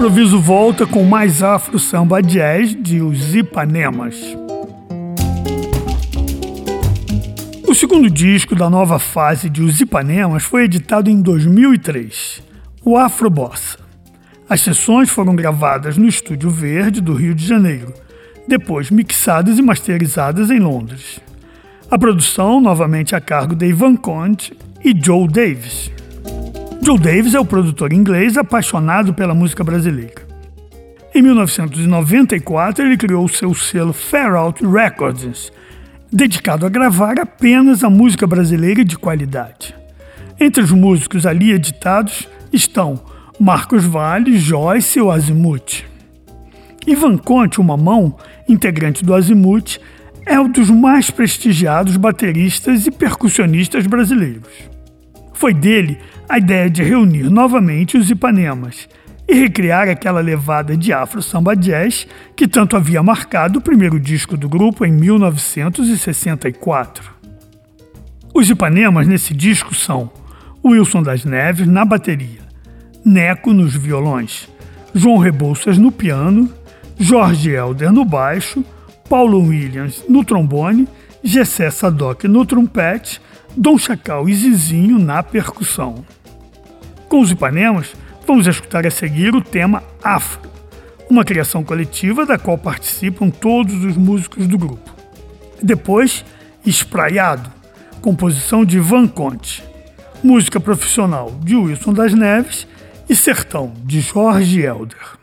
improviso volta com mais afro samba jazz de Os Ipanemas. O segundo disco da nova fase de Os Ipanemas foi editado em 2003, o Afro Bossa. As sessões foram gravadas no Estúdio Verde do Rio de Janeiro, depois mixadas e masterizadas em Londres. A produção novamente a cargo de Ivan Conte e Joe Davis. Joe Davis é o produtor inglês apaixonado pela música brasileira. Em 1994, ele criou seu selo Far Out Records, dedicado a gravar apenas a música brasileira de qualidade. Entre os músicos ali editados estão Marcos Valle, Joyce e o Azimuth. Ivan Conte, o Mamão, integrante do Azimuth, é um dos mais prestigiados bateristas e percussionistas brasileiros. Foi dele a ideia de reunir novamente os Ipanemas e recriar aquela levada de afro samba jazz que tanto havia marcado o primeiro disco do grupo em 1964. Os Ipanemas nesse disco são Wilson das Neves na bateria, Neco nos violões, João Rebouças no piano, Jorge Helder no baixo, Paulo Williams no trombone, Gessé Sadoc no trompete, Dom Chacal e Zizinho na percussão. Com os Ipanemas, vamos escutar a seguir o tema Afro, uma criação coletiva da qual participam todos os músicos do grupo. Depois, Espraiado, composição de Ivan Conte, música profissional de Wilson das Neves e Sertão, de Jorge Helder.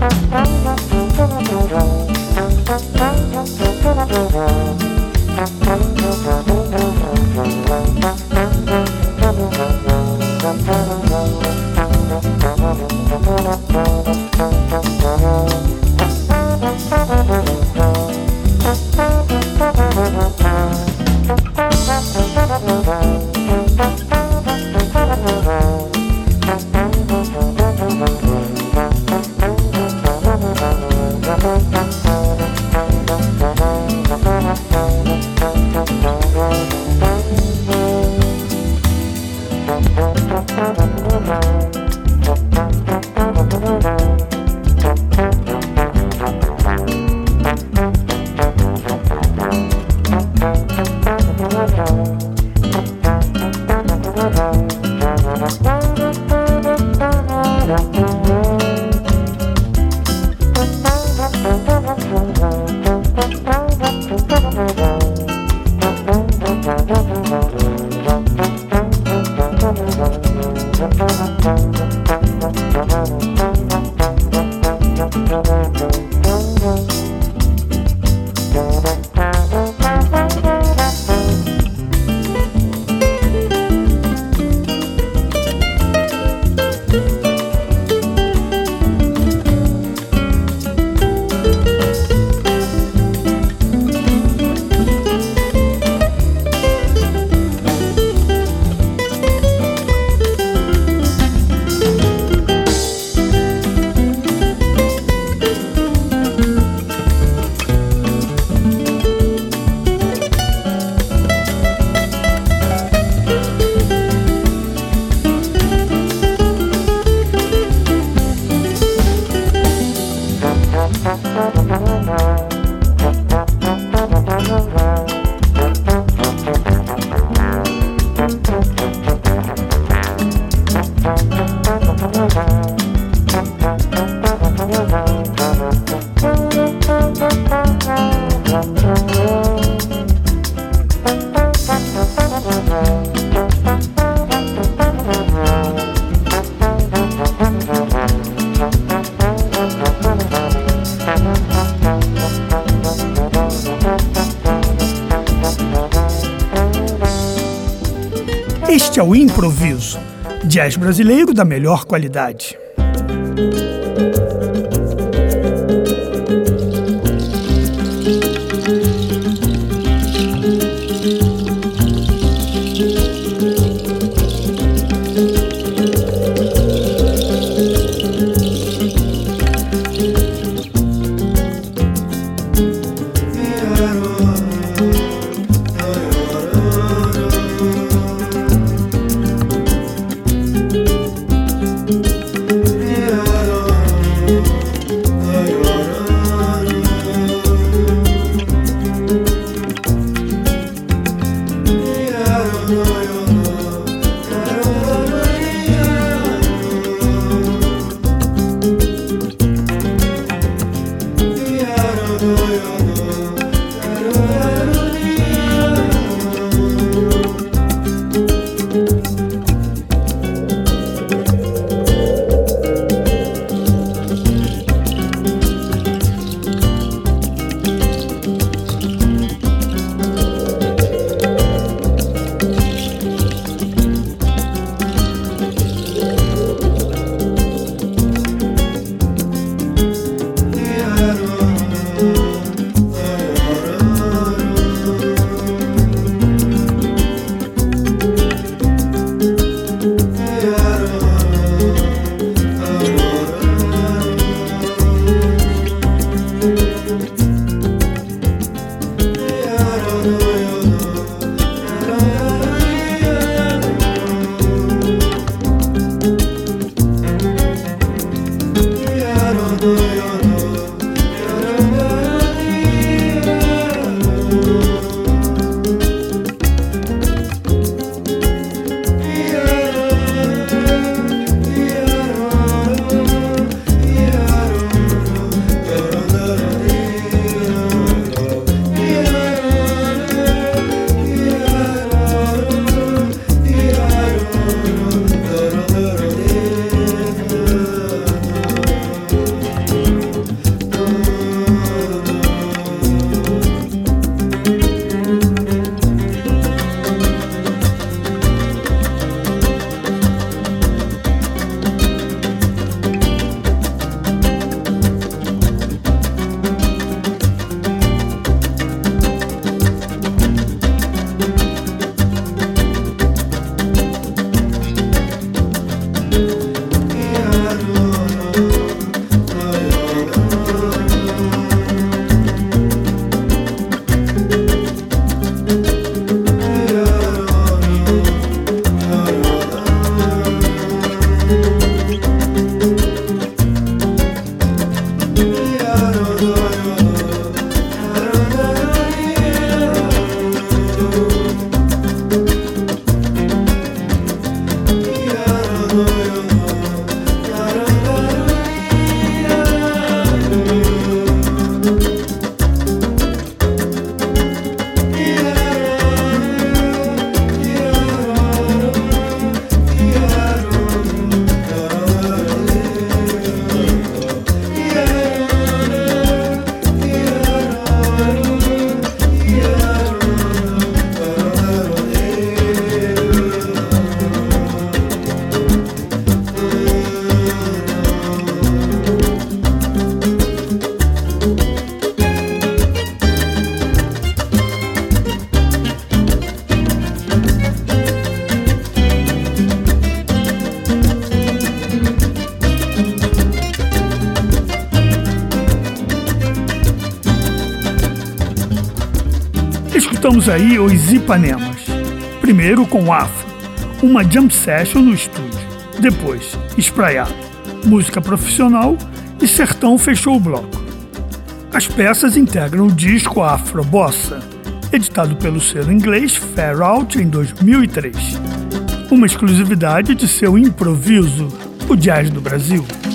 Este é o Improviso, jazz brasileiro da melhor qualidade. Escutamos aí os Ipanemas. Primeiro com Afro, uma jam session no estúdio. Depois, Espraiado, música profissional, e Sertão fechou o bloco. As peças integram o disco Afro Bossa, editado pelo selo inglês Far Out em 2003. Uma exclusividade de seu improviso, o Jazz do Brasil.